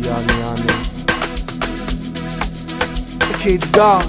yani Kid Gum.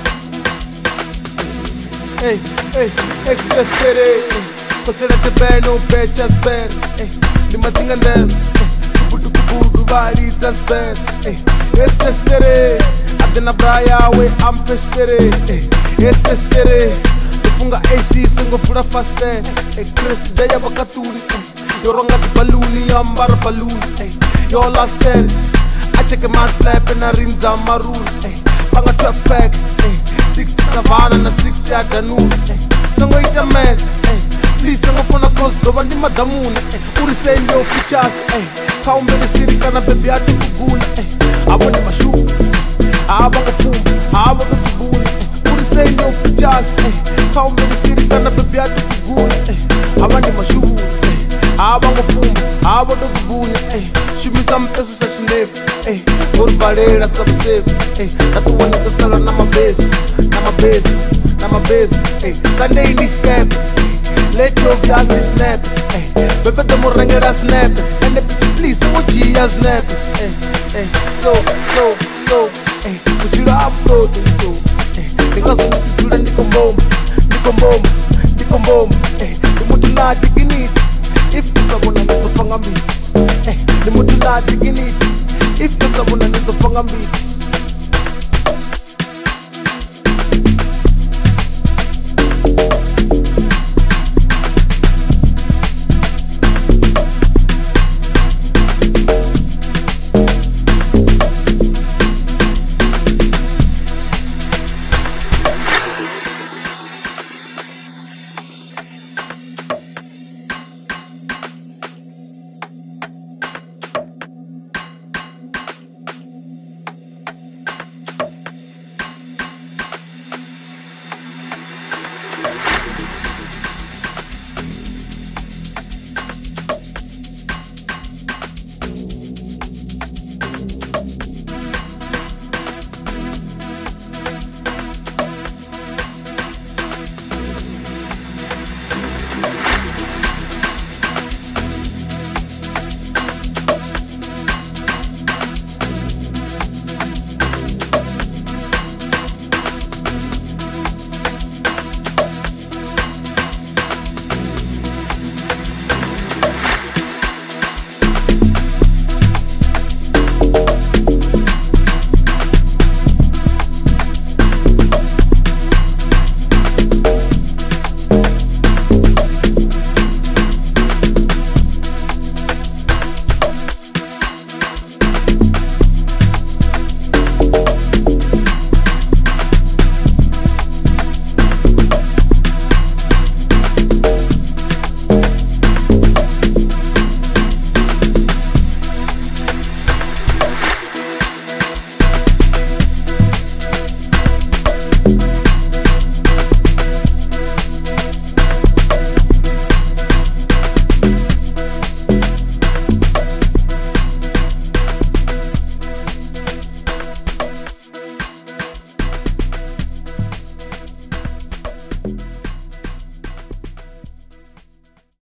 Hey, excess city. Consider the band, no bad, just bad. The mating and them. Kubu, body, just bad. Excess city. Adena Braya, we am pestere. Excess city. Funga AC, single for the fast day. Chris, they have a katuri. You're wrong at the balloon, yambar balloon. Your last day. I check a man slap and I rim down maroon. Panga 12 pack, 60 Savannah and 60 at the noon. Sango eat a mess, please don't go for a cross, go on the Madamoon. Uri say no pictures, count the city, can I be at the goon? I want my shoe, I want a fool, I want a goon. Uri say no pictures, count the city, can I be at the goon? I want my shoe, I want a fool, I want a goon. Shoot me some pesos such a name. Go to Valera, stop safe. That's the one that was telling on my base. Sunday in this camp. Let your guys be snap. Bebe the morangera snap. And please, what you are snap. So. Put you upload so. Because I'm not to the Nicom bomb. The Mutula digging it. If someone I never fang me. The Mutula digging it. If someone I never fang me.